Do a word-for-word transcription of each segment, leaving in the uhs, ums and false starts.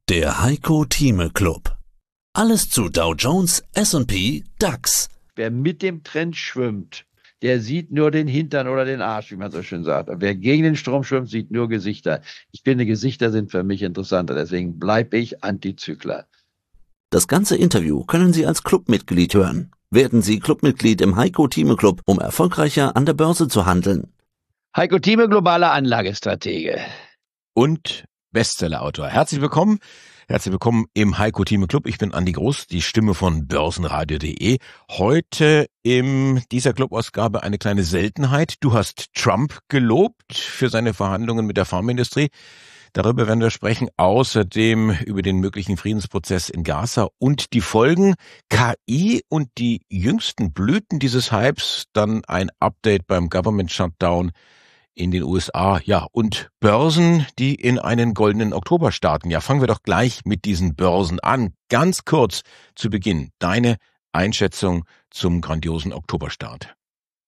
Der Heiko Thieme Club. Alles zu Dow Jones, S und P, DAX. Wer mit dem Trend schwimmt, der sieht nur den Hintern oder den Arsch, wie man so schön sagt. Und wer gegen den Strom schwimmt, sieht nur Gesichter. Ich finde, Gesichter sind für mich interessanter, deswegen bleibe ich Antizykler. Das ganze Interview können Sie als Clubmitglied hören. Werden Sie Clubmitglied im Heiko Thieme Club, um erfolgreicher an der Börse zu handeln. Heiko Thieme, globaler Anlagestratege. Und Bestsellerautor. Herzlich willkommen. Herzlich willkommen im Heiko Thieme Club. Ich bin Andi Groß, die Stimme von börsenradio punkt de. Heute in dieser Clubausgabe eine kleine Seltenheit. Du hast Trump gelobt für seine Verhandlungen mit der Pharmaindustrie. Darüber werden wir sprechen. Außerdem über den möglichen Friedensprozess in Gaza und die Folgen K I und die jüngsten Blüten dieses Hypes. Dann ein Update beim Government Shutdown in den U S A, ja, und Börsen, die in einen goldenen Oktober starten. Ja, fangen wir doch gleich mit diesen Börsen an. Ganz kurz zu Beginn, deine Einschätzung zum grandiosen Oktoberstart.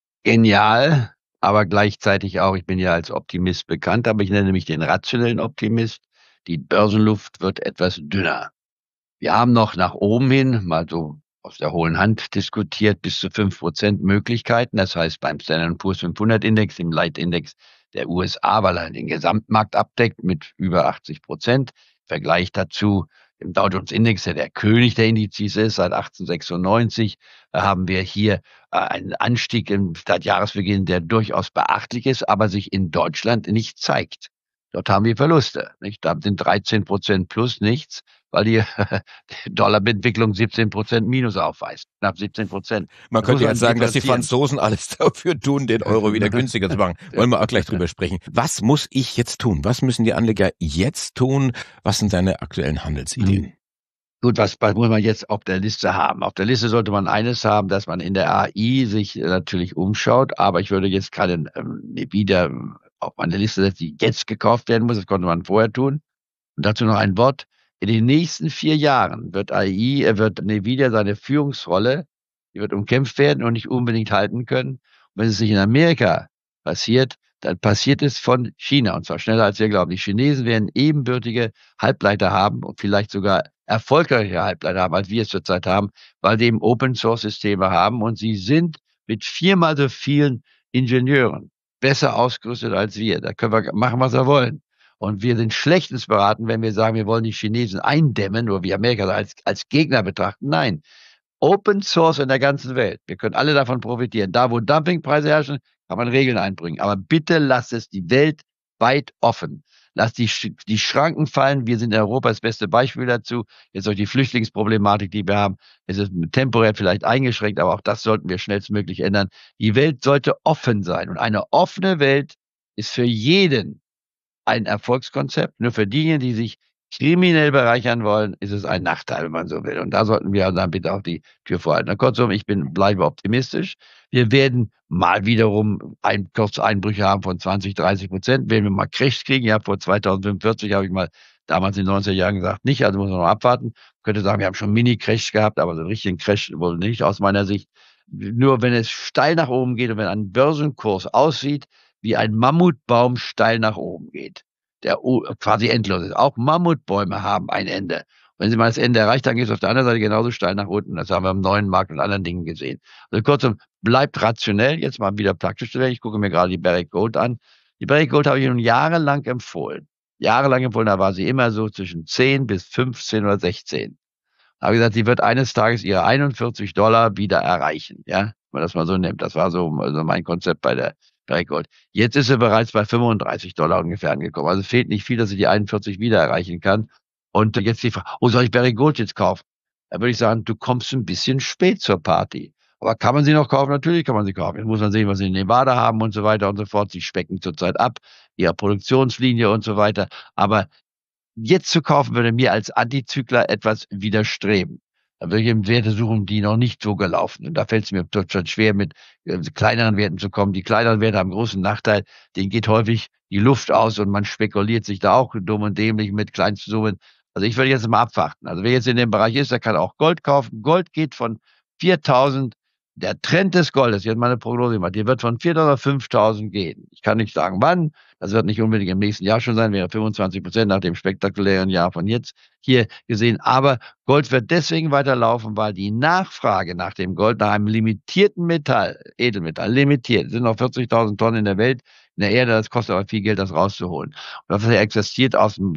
Genial, aber gleichzeitig auch, ich bin ja als Optimist bekannt, aber ich nenne mich den rationellen Optimist. Die Börsenluft wird etwas dünner. Wir haben noch nach oben hin, mal so aus der hohlen Hand diskutiert, bis zu fünf Prozent Möglichkeiten. Das heißt, beim Standard and Poor's fünfhundert Index, dem Leitindex der U S A, weil er den Gesamtmarkt abdeckt mit über achtzig Prozent. Vergleich dazu im Dow Jones Index, der der König der Indizes ist, seit achtzehnhundertsechsundneunzig, haben wir hier äh, einen Anstieg im, seit Jahresbeginn, der durchaus beachtlich ist, aber sich in Deutschland nicht zeigt. Dort haben wir Verluste, nicht? Da sind dreizehn Prozent plus nichts, weil die Dollarentwicklung siebzehn Prozent minus aufweist. Knapp siebzehn Prozent. Man könnte jetzt sagen, dass die Franzosen alles dafür tun, den Euro wieder günstiger zu machen. Wollen wir auch gleich drüber sprechen. Was muss ich jetzt tun? Was müssen die Anleger jetzt tun? Was sind deine aktuellen Handelsideen? Gut, was muss man jetzt auf der Liste haben? Auf der Liste sollte man eines haben, dass man in der A I sich natürlich umschaut, aber ich würde jetzt gerade ähm, wieder auf meine Liste setzen, die jetzt gekauft werden muss. Das konnte man vorher tun. Und dazu noch ein Wort. In den nächsten vier Jahren wird A I, er wird Nvidia seine Führungsrolle, die wird umkämpft werden und nicht unbedingt halten können. Und wenn es sich in Amerika passiert, dann passiert es von China, und zwar schneller als wir glauben. Die Chinesen werden ebenbürtige Halbleiter haben und vielleicht sogar erfolgreiche Halbleiter haben, als wir es zurzeit haben, weil sie eben Open-Source-Systeme haben und sie sind mit viermal so vielen Ingenieuren besser ausgerüstet als wir. Da können wir machen, was wir wollen. Und wir sind schlechtens beraten, wenn wir sagen, wir wollen die Chinesen eindämmen oder wie Amerika als, als Gegner betrachten. Nein, Open Source in der ganzen Welt. Wir können alle davon profitieren. Da, wo Dumpingpreise herrschen, kann man Regeln einbringen. Aber bitte lasst es die Welt weit offen. Lasst die, die Schranken fallen. Wir sind in Europa das beste Beispiel dazu. Jetzt auch die Flüchtlingsproblematik, die wir haben. Es ist temporär vielleicht eingeschränkt, aber auch das sollten wir schnellstmöglich ändern. Die Welt sollte offen sein. Und eine offene Welt ist für jeden ein Erfolgskonzept. Nur für diejenigen, die sich kriminell bereichern wollen, ist es ein Nachteil, wenn man so will. Und da sollten wir dann bitte auch die Tür vorhalten. Na, kurzum, ich bin, bleibe optimistisch. Wir werden mal wiederum ein, kurze Einbrüche haben von zwanzig, dreißig Prozent. Werden wir mal Crash kriegen. Ja, vor zweitausendfünfundvierzig habe ich mal damals in den neunziger Jahren gesagt, nicht. Also muss man noch abwarten. Ich könnte sagen, wir haben schon Mini-Crash gehabt, aber so einen richtigen Crash wohl nicht aus meiner Sicht. Nur wenn es steil nach oben geht und wenn ein Börsenkurs aussieht, wie ein Mammutbaum steil nach oben geht, der quasi endlos ist. Auch Mammutbäume haben ein Ende. Wenn sie mal das Ende erreicht, dann geht es auf der anderen Seite genauso steil nach unten. Das haben wir im neuen Markt und anderen Dingen gesehen. Also kurzum, bleibt rationell, jetzt mal wieder praktisch zu werden. Ich gucke mir gerade die Barrick Gold an. Die Barrick Gold habe ich nun jahrelang empfohlen. Jahrelang empfohlen, da war sie immer so zwischen zehn bis fünfzehn oder sechzehn. Da habe ich gesagt, sie wird eines Tages ihre einundvierzig Dollar wieder erreichen. Ja, wenn man das mal so nimmt. Das war so also mein Konzept bei der Barrick Gold. Jetzt ist er bereits bei fünfunddreißig Dollar ungefähr angekommen. Also fehlt nicht viel, dass sie die einundvierzig wieder erreichen kann. Und jetzt die Frage, oh, soll ich Barrick Gold jetzt kaufen? Da würde ich sagen, du kommst ein bisschen spät zur Party. Aber kann man sie noch kaufen? Natürlich kann man sie kaufen. Jetzt muss man sehen, was sie in Nevada haben und so weiter und so fort. Sie specken zurzeit ab, ihre Produktionslinie und so weiter. Aber jetzt zu kaufen, würde mir als Antizykler etwas widerstreben. Da würde ich eben Werte suchen, die noch nicht so gelaufen sind. Da fällt es mir total schwer, mit äh, kleineren Werten zu kommen. Die kleineren Werte haben einen großen Nachteil. Denen geht häufig die Luft aus und man spekuliert sich da auch dumm und dämlich mit Kleinstsummen. Also ich würde jetzt mal abwarten. Also wer jetzt in dem Bereich ist, der kann auch Gold kaufen. Gold geht von viertausend der Trend des Goldes, jetzt mal eine Prognose gemacht, die wird von viertausend auf fünftausend gehen. Ich kann nicht sagen, wann. Das wird nicht unbedingt im nächsten Jahr schon sein, wäre fünfundzwanzig Prozent nach dem spektakulären Jahr von jetzt hier gesehen. Aber Gold wird deswegen weiterlaufen, weil die Nachfrage nach dem Gold, nach einem limitierten Metall, Edelmetall, limitiert, es sind noch vierzigtausend Tonnen in der Welt, in der Erde, das kostet aber viel Geld, das rauszuholen. Und das existiert aus, dem,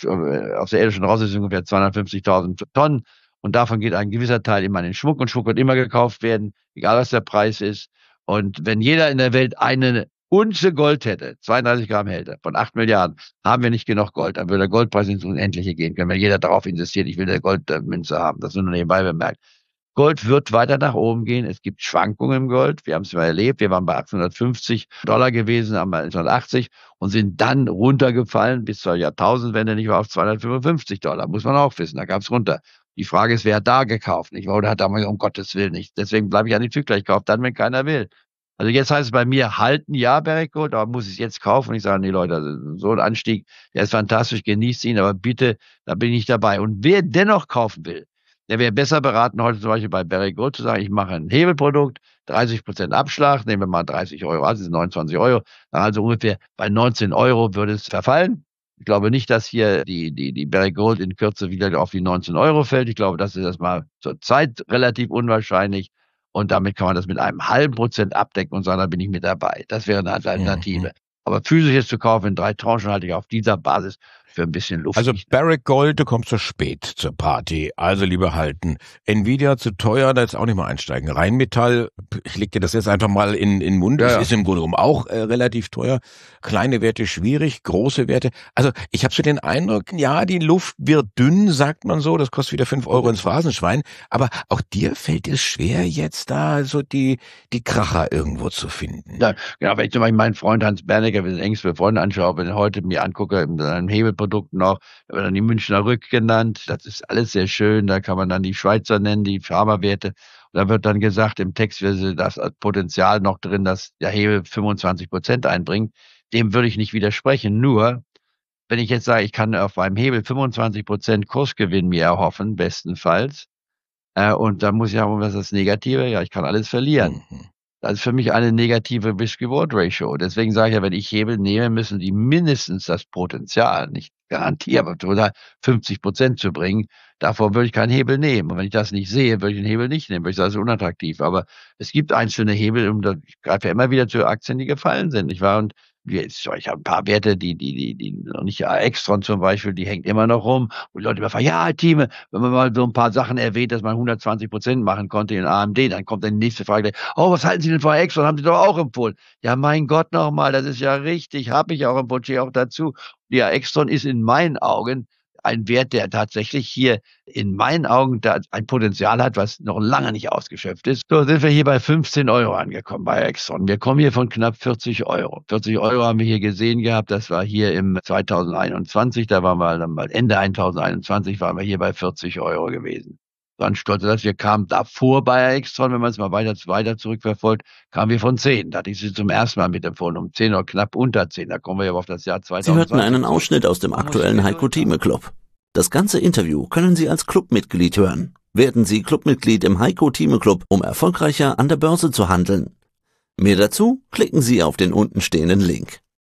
aus der irdischen raus, ist ungefähr zweihundertfünfzigtausend Tonnen. Und davon geht ein gewisser Teil immer in den Schmuck. Und Schmuck wird immer gekauft werden, egal was der Preis ist. Und wenn jeder in der Welt eine Unze Gold hätte, zweiunddreißig Gramm hätte, von acht Milliarden, haben wir nicht genug Gold. Dann würde der Goldpreis ins Unendliche gehen können, wenn jeder darauf insistiert, ich will eine Goldmünze haben. Das ist nur nebenbei bemerkt. Gold wird weiter nach oben gehen. Es gibt Schwankungen im Gold. Wir haben es mal erlebt. Wir waren bei achtzehnhundertfünfzig Dollar gewesen, haben wir neunzehnhundertachtzig und sind dann runtergefallen bis zur Jahrtausendwende, nicht mehr auf zweihundertfünfundfünfzig Dollar. Muss man auch wissen. Da gab es runter. Die Frage ist, wer hat da gekauft, nicht wahr? Oder hat damals, um Gottes Willen nicht. Deswegen bleibe ich an die Zykler. Ich kaufe dann, wenn keiner will. Also jetzt heißt es bei mir, halten, ja, Barrick Gold, aber muss ich es jetzt kaufen? Und ich sage, nee, Leute, so ein Anstieg, der ist fantastisch, genießt ihn, aber bitte, da bin ich dabei. Und wer dennoch kaufen will, der wäre besser beraten, heute zum Beispiel bei Barrick Gold zu sagen, ich mache ein Hebelprodukt, dreißig Prozent Abschlag, nehmen wir mal dreißig Euro, also sind neunundzwanzig Euro, also ungefähr bei neunzehn Euro würde es verfallen. Ich glaube nicht, dass hier die, die, die Barrick Gold in Kürze wieder auf die neunzehn Euro fällt. Ich glaube, das ist erstmal zur Zeit relativ unwahrscheinlich. Und damit kann man das mit einem halben Prozent abdecken und sagen, da bin ich mit dabei. Das wäre eine Alternative. Mhm. Aber physisches zu kaufen in drei Tranchen halte ich auf dieser Basis für ein bisschen Luft. Also Barrick Gold, du kommst zu spät zur Party. Also lieber halten. Nvidia zu teuer, da jetzt auch nicht mal einsteigen. Rheinmetall, ich leg dir das jetzt einfach mal in, in den Mund, das ja, ja. ist im Grunde genommen auch äh, relativ teuer. Kleine Werte schwierig, große Werte. Also ich habe so den Eindruck, ja, die Luft wird dünn, sagt man so. Das kostet wieder fünf Euro ins Phrasenschwein. Aber auch dir fällt es schwer, jetzt da so die die Kracher irgendwo zu finden. Ja, genau, wenn ich zum Beispiel meinen Freund Hans Bernecker, wir sind engste Freunde, anschaue, wenn ich heute mir angucke, in einem Hebelprodukt noch, da wird dann die Münchner Rück genannt, das ist alles sehr schön, da kann man dann die Schweizer nennen, die Pharmawerte, und da wird dann gesagt, im Text wäre das Potenzial noch drin, dass der Hebel fünfundzwanzig Prozent einbringt, dem würde ich nicht widersprechen, nur, wenn ich jetzt sage, ich kann auf einem Hebel fünfundzwanzig Prozent Kursgewinn mir erhoffen, bestenfalls, äh, und da muss ich sagen, was ist das Negative? Ja, ich kann alles verlieren. Mhm. Das ist für mich eine negative Risk-Reward-Ratio. Deswegen sage ich ja, wenn ich Hebel nehme, müssen die mindestens das Potenzial, nicht Garantie, aber total fünfzig Prozent zu bringen. Davor würde ich keinen Hebel nehmen. Und wenn ich das nicht sehe, würde ich den Hebel nicht nehmen, weil ich sage, das ist unattraktiv. Aber es gibt einzelne Hebel, und ich greife ja immer wieder zu Aktien, die gefallen sind. Ich war und ich habe ein paar Werte, die, die, die, die noch nicht, Extron zum Beispiel, die hängt immer noch rum. Und die Leute immer fragen, ja, Time, wenn man mal so ein paar Sachen erwähnt, dass man hundertzwanzig Prozent machen konnte in A M D, dann kommt dann die nächste Frage, oh, was halten Sie denn von Extron? Haben Sie doch auch empfohlen. Ja, mein Gott nochmal, das ist ja richtig, habe ich auch empfohlen, stehe auch dazu. Ja, Extron ist in meinen Augen ein Wert, der tatsächlich hier in meinen Augen da ein Potenzial hat, was noch lange nicht ausgeschöpft ist. So sind wir hier bei fünfzehn Euro angekommen bei Exxon. Wir kommen hier von knapp vierzig Euro. vierzig Euro haben wir hier gesehen gehabt. Das war hier im zweitausendeinundzwanzig. Da waren wir dann mal Ende zweitausendeinundzwanzig waren wir hier bei vierzig Euro gewesen. Dann stolz, dass wir kamen davor bei Exxon, wenn man es mal weiter, weiter zurückverfolgt, kamen wir von zehn. Da hatte ich sie zum ersten Mal mitempfohlen, um zehn oder knapp unter zehn. Da kommen wir ja auf das Jahr zweitausendzwanzig. Sie hörten einen Ausschnitt aus dem aktuellen Heiko Thieme Club. Das ganze Interview können Sie als Clubmitglied hören. Werden Sie Clubmitglied im Heiko Thieme Club, um erfolgreicher an der Börse zu handeln. Mehr dazu klicken Sie auf den untenstehenden Link.